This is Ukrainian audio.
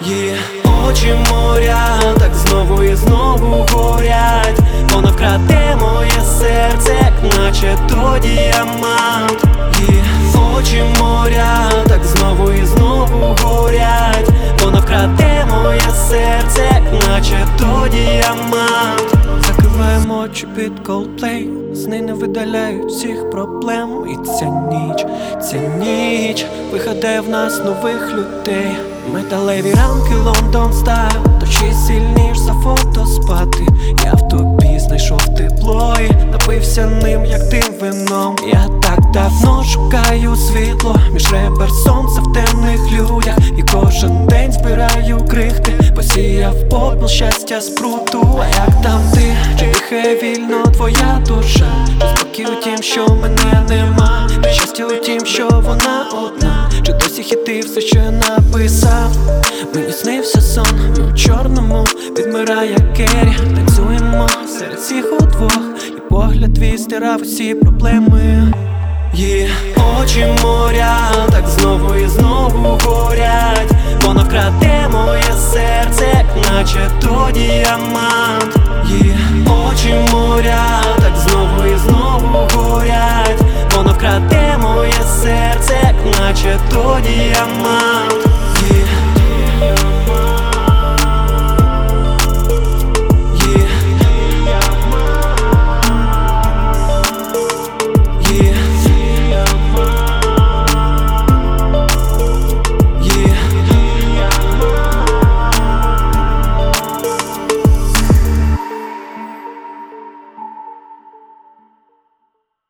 Її очі моря, так знову і знову горять. Вона вкраде моє серце, як наче то діамант. Її очі моря, так знову і знову горять. Вона вкраде моє серце, як наче то діамант. Закриваємо очі під Coldplay, сни не видаляють всіх проблем. І ця ніч вигадає в нас нових людей. Металеві рамки Лондон стайл, точі сильніш за фото спати. Я в тобі знайшов тепло і напився ним, як тим вином. Я так давно шукаю світло між ребер сонця в темних людях. І кожен день збираю крихти, посіяв попіл щастя спруту. А як там ти? Чи дихає вільно твоя душа? Чи спокій у тім, що мене нема? Чи щастя у тім, що вона одна? Чи досі хіти все, що я написав? Мені снився сон, ми у чорному, відмирає Керрі. Танцюємо серед всіх удвох, і погляд твій стирав усі проблеми. Її очі моря, так знову і знову горять. Вона вкраде моє серце, як наче то діамант. Її очі моря, так знову і знову горять. Вона вкраде моє серце, як наче то діамант.